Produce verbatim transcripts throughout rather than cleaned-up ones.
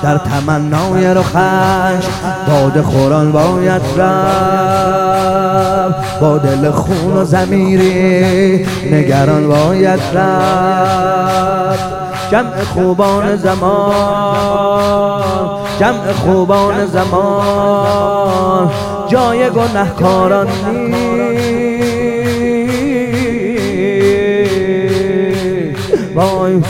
در تمنای رخش باده خوران باید رفت، با دل خون و ضمیری نگران باید رفت. جمع خوبان زمان، جمع خوبان زمان جای گنهکاران نیست. وای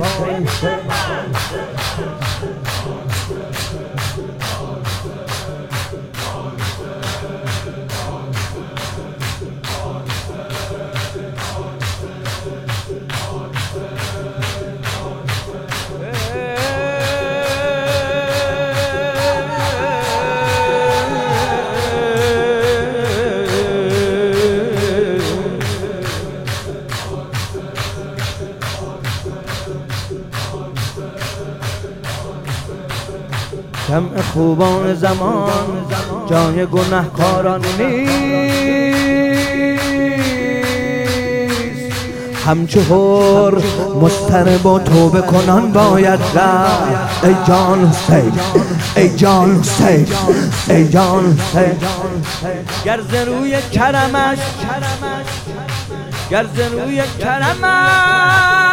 جمع خوبان زمان جای گنهکاران نیست. همچو حر مضطرب و توبه کنان باید رفت. ای جان حسین، ای جان حسین، ای جان حسین. گر ز روی کرمش، گر ز روی کرمش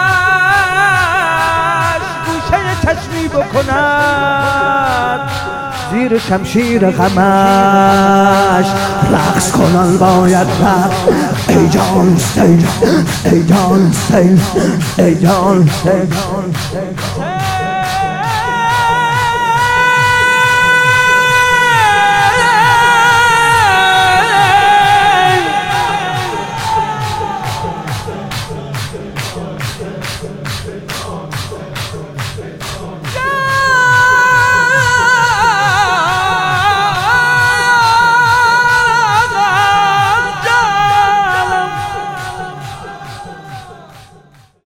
چشمی بکند، زیر شمشیر غمش رقص کنان باید رفت. ای جان حسین، ای جان حسین، ای جان حسین.